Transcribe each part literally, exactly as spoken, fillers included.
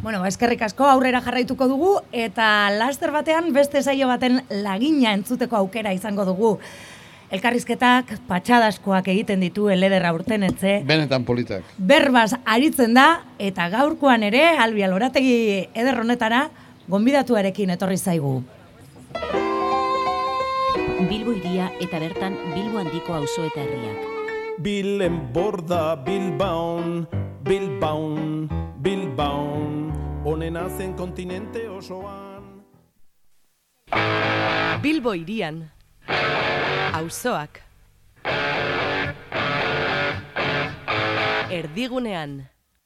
Bueno, eskerrik asko, aurrera jarraituko dugu, eta laster batean beste saio baten lagina entzuteko aukera izango dugu. Elkarrizketak, patxadaskoak egiten ditu elederra urtenetxe. Benetan politak. Berbaz aritzen da, eta gaurkoan ere, Albi Alborategi eder honetara, gonbidatuarekin etorri zaigu. Bilbo hiria eta bertan Bilbo handiko auzo eta herriak. Bilen borda Bilbaon, Bilbaon, Bilbaon, honena zen kontinente osoan. Bilbo hirian, auzoak. Erdigunean.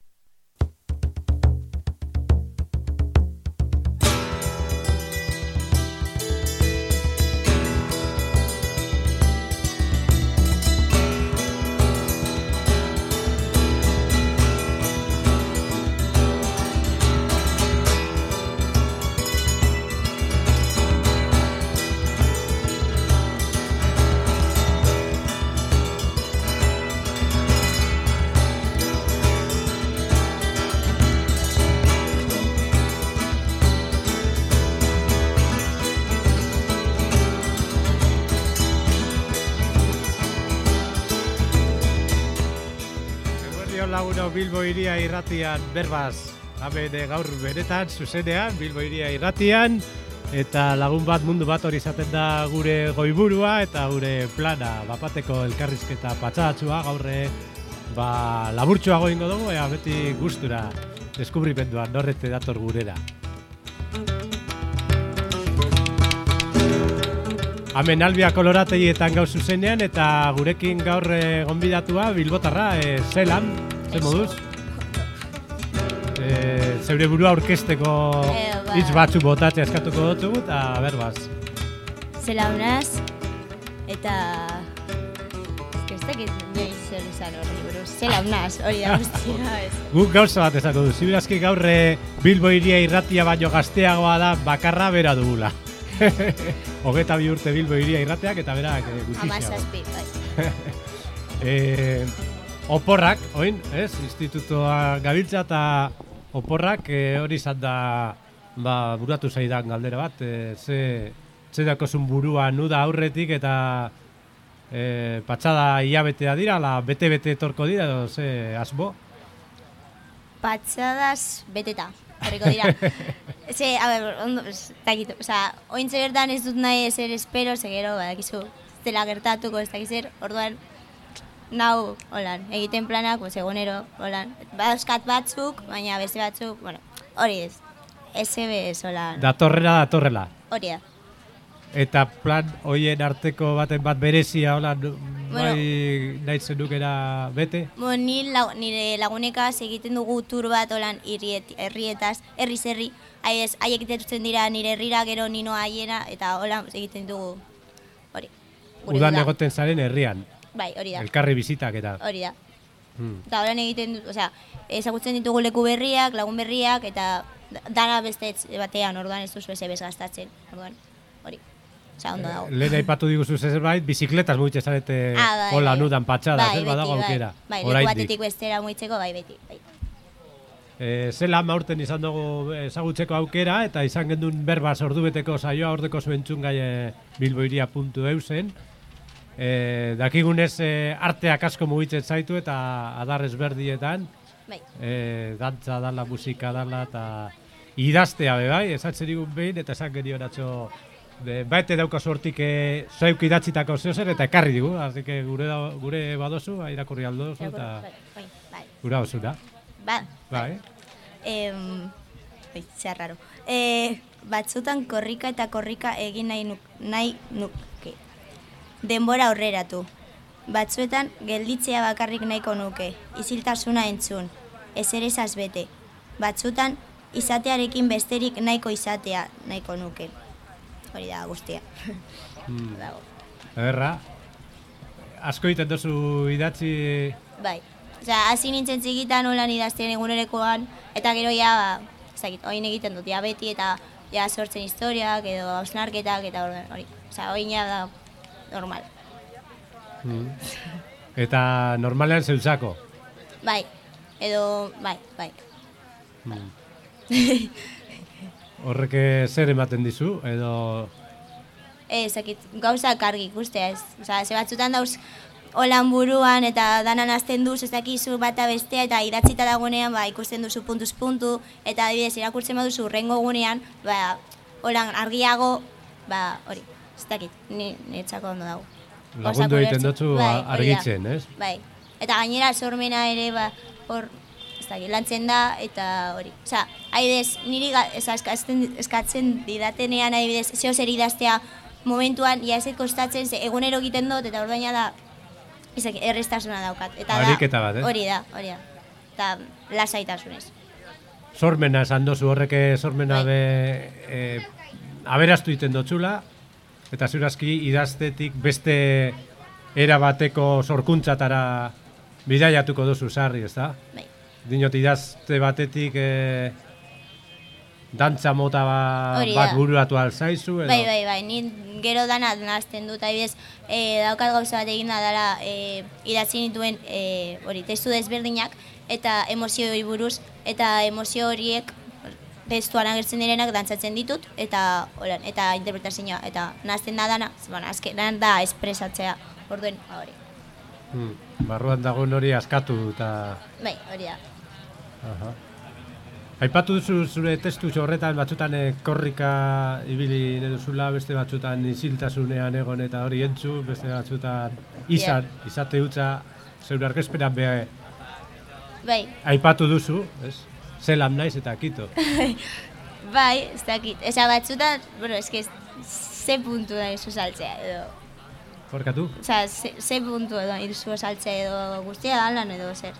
Laguno Bilbo hiria irratian berbaz, hemen gaur benetan, zuzenean, Bilbo hiria irratian, eta lagun bat mundu bat hori izaten da gure goiburua eta gure plana, bapateko elkarrizketa patxadatsua, gaurre ba, laburtsuago ingo dugu, ea beti gustura deskubrimenduan norrete dator gurera. Hemen Albia Kolorategietan gaur zuzenean, eta gurekin gaur e, gonbidatua Bilbotarra, e, zelan, zer moduz? E, zeure burua aurkezteko e, ba. hitz batzu botatzea eskatuko dutzu, eta berbaz. Zela honaz, eta... Ez dakit noiz zer esan horri buruz. Zela honaz, hori da guztia, ez. Guk gauza bat esako du, zibirazki gaur e, Bilbo hiria irratia baino gazteagoa da bakarra bera dugula. Hogeta bi urte Bilbo hiria irrateak eta berak e, gutxixeago. Amazazpi, bai. e, oporrak, oin, ez? Institutoa gabiltza eta oporrak e, hori izan da ba, buratu zaidan galdera bat. E, ze, ze dakozun burua nuda aurretik eta e, patxada hilabetea dira, la bete-bete etorko dira, edo ze asbo? Patxadas beteta. Horreko dira. Ze, a ber, ondo, dakit, oza, ointze bertan ez dut nahi ezer espero, segero, badakizu, zela gertatuko, ez dakiz zer, orduan, nau, holan, egiten planak, pues, egonero, holan, bauzkat batzuk, baina beste batzuk, bueno, hori ez, S B ez, holan. Datorrela, datorrela. Hori da. Eta plan hoien arteko baten bat berezia, holan, Bueno, bai nahi zenukera bete? Bo, ni lag, nire lagunekaz egiten dugu tur bat holan irriet, herrietaz, herriz herri, haiek egiten dira nire herrira gero nino haiena, eta holan egiten dugu hori. Udan egoten zaren herrian. Bai, hori da. Elkarri bizitak eta. Hori da. Hmm. Eta holan egiten dut, osea, ezagutzen ditugu leku berriak, lagun berriak, eta dana beste batean, orduan ez duzu ez ebez gastatzen, orduan, hori. Osa, ondo dago. Lehen aipatu diguzu zerbait, bizikletaz mugitzen zarete ah, bai, hola bai. nudan patxada, bai, ez badago aukera. Bai, bai leku batetik bestera mugitzeko, bai, beti. Bai. E, zela maurten izan dugu ezagutzeko aukera, eta izan gendun berbaz ordubeteko saioa ordeko zuentzun gai bilboiria puntu eu zen. E, dakigunez e, arteak asko mugitzen zaitu eta adar ezberdietan. Bai. E, dantza dala, musika dala, eta idaztea be bai, esatzen digun behin, eta esan genion atxo baite dauka sortik e, zeuk idatzitako zeozer eta ekarri digu, así que gure, da, gure badozu, irakurri aldozu eta bai, bai. gura osura. Ba, bai. Eh, bai, zea raro. Eh, batzutan korrika eta korrika egin nahi nuk, nahi nuke. Denbora aurreratu. Batzuetan gelditzea bakarrik nahiko nuke, isiltasuna entzun, ezerezaz bete. Batzutan izatearekin besterik nahiko izatea nahiko nuke. Hori da guztia. Mm. Erra, asko egiten duzu idatzi... Bai, osea, hasi nintzen txikitan holan idazten egunerekoan, eta gero ja, ba, ez dakit, oin egiten dut, ja beti, eta ja sortzen historiak, edo hausnarketak, eta hori, osea, oin ja da normal. Mm. Eta normalean zeuzako? Bai, edo, bai, bai. Mm. Horrek zer ematen dizu, edo... Ez, dakit, gauzak argi ikustea ez. Osa, ze batzutan dauz holan buruan eta danan azten duz, ez dakizu bata bestea eta idatzita dagoenean ba, ikusten duzu puntuz puntu eta adibidez irakurtzen baduzu urrengo gunean, ba, holan argiago, ba, hori, ez dakit, niretzako ondo dago. Lagundu egiten dutzu argitzen, ez? Bai, eta gainera sormena ere, ba, hor, ez dakit, lantzen da eta hori. Osa, adibidez, niri eskatzen didatenean adibidez, zeo zer idaztea momentuan, ja ez kostatzen, ze egunero egiten dut eta ordaina da, ezak, errestasuna daukat. Eta ariketa bat, eh? Hori da, hori da. Eta lasaitasunez. Sormena esan dozu horrek sormena be e, aberastu iten dotzula, eta zurazki idaztetik beste era bateko sorkuntzatara bidaiatuko duzu sarri, ez da? Bai. Dinot idazte batetik e, dantza mota ba, bat bururatu alzaizu, edo? Bai, bai, bai, ni gero dana nazten dut, adibidez, e, daukat gauza bat egin da dela e, idatzi nituen e, hori, testu desberdinak eta emozioi buruz, eta emozio horiek testuan agertzen direnak dantzatzen ditut, eta holan, eta interpretazioa, eta nazten da dana, bueno, azkenan da espresatzea, orduen, hori. Hmm, barruan dagoen hori askatu eta... Bai, hori da. Aha. Aipatu duzu zure testu horretan batzutan e, korrika ibili neduzula, beste batzutan isiltasunean egon eta hori entzu, beste batzutan izan, yeah. izate hutsa, zeure arkezpenan be bai. Aipatu duzu, ez? Zelan naiz eta kito. Bai, ez dakit. Eza batzutan, bueno, ez que ze puntu da izu saltzea edo... Korkatu? Osa, ze, ze puntu edo izu saltzea edo guztia da lan edo zer.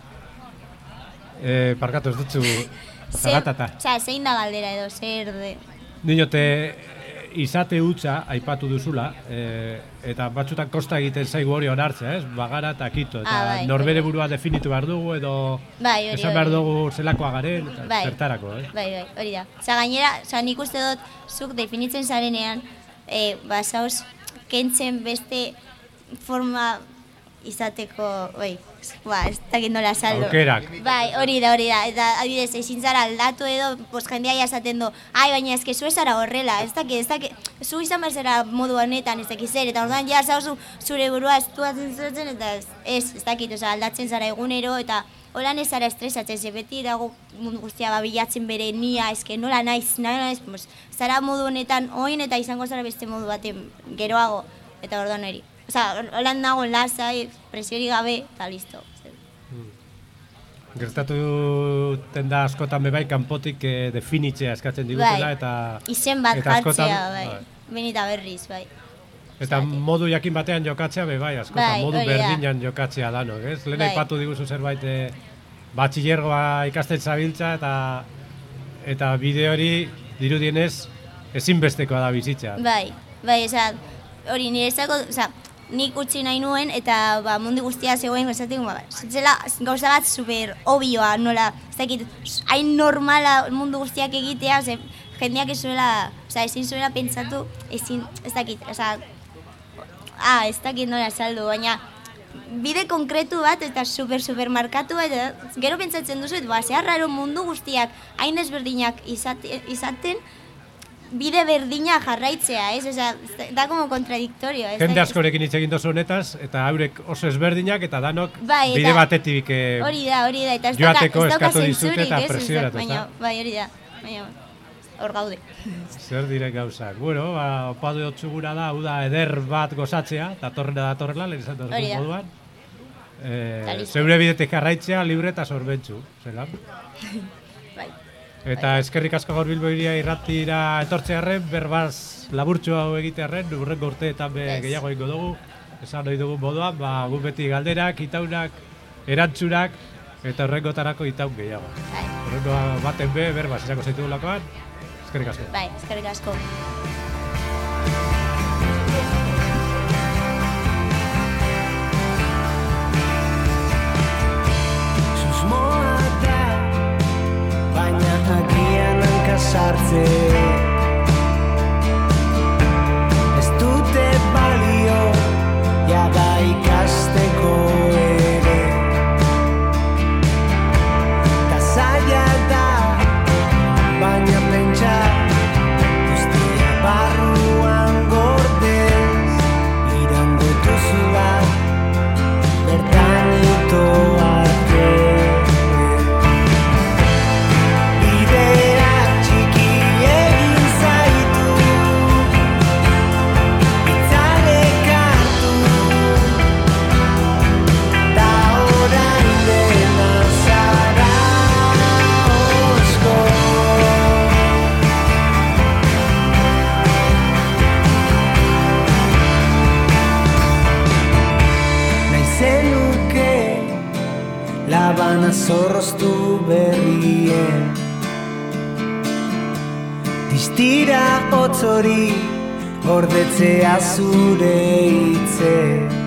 E, parkatu ez dutzu... Zagatata. Osa, zein da galdera edo, zer de... Dinote, izate hutsa aipatu duzula, e, eta batzutan kosta egiten zaigu hori onartzea, ez? Bagara eta kito, eta ah, bai, norbere burua definitu behar dugu, edo bai, hori, esan behar dugu zelakoa garen, eta bai, zertarako, eh? Bai, bai, hori da. Osa, gainera, osa, nik uste dut, zuk definitzen zarenean, e, ba, zauz, kentzen beste forma izateko, oi, ba, ez dakit nola saldo. Aukerak. Bai, hori da, hori da, eta adibidez, ezin zara aldatu edo, pues jendea jasaten du, ai, baina ez que zu ez zara horrela, ez dakit, ez dakit, zu izan behar zera modu honetan, ez dakit zer, eta orduan ja zauzu zure burua estuatzen zeratzen, eta ez, ez, ez dakit, oza, aldatzen zara egunero, eta holan ez zara estresatzen, ze beti dago mundu guztia babilatzen bere nia, ez que nola naiz, nola naiz, pues, zara modu honetan oin eta izango zara beste modu baten geroago, eta orduan eri. Osa, holan nago lasai, presiori gabe, eta listo. Hmm. Gertatu duten da askotan bebai kanpotik eh, definitzea eskatzen digutela, bai. Eta... Izen bat askotan, jartzea, bai. bai. Benita berriz, bai. Eta Zate. Modu jakin batean jokatzea bebai, askotan bai, modu berdinan jokatzea danok, ez? Lehen bai. Aipatu diguzu zerbait e, batxillergoa ikasten zabiltza, eta eta bide hori dirudienez ezinbestekoa da bizitza. Bai, bai, oza, hori niretzako, oza, nik utzi nahi nuen eta ba, mundi guztia zegoen esatik, ba, zela gauza bat super obioa, nola, ez dakit, hain normala mundu guztiak egitea, ze, jendeak ez zuela, oza, ezin zuela pentsatu, ezin, ez dakit, oza, ah, ez dakit nola saldu, baina bide konkretu bat eta super, super markatu bat, eta gero pentsatzen duzu, ba, zehar raro mundu guztiak hain ezberdinak izate, izaten, bide berdina jarraitzea, ez? Osa, da como contradictorio, ez? Jende askorekin hitz egin dozu honetaz, eta haurek oso ezberdinak, eta danok bai, eta, bide batetik eh, hori da, hori da, eta ez joateko dauka eskatu dizute eta ez, presioneratu, baina, bai, hori da, baina, hor gaude. Zer dire gauzak. Bueno, ba, opadu otzugura da, hau da, eder bat gozatzea, datorrena datorrela, lehen izan dut moduan. Eh, zeure bidetik jarraitzea, libre eta sorbentzu, zelan? Bai. Eta eskerrik asko gaur Bilbo Hiria irratira etortzearren, berbaz laburtxo hau egitearren, urrengo urteetan be gehiago egingo dugu, esan nahi dugu moduan, ba, gu beti galderak, itaunak, erantzunak, eta urrengotarako itaun gehiago. Bai. Urrengo baten be, berbaz, izango zaitu lakoan, eskerrik asko. Bai, eskerrik asko. Sartze ez dute balio jada ikasteko ere ta zaila da dana zorroztu berrien. Distira hotzori gordetzea zure hitze.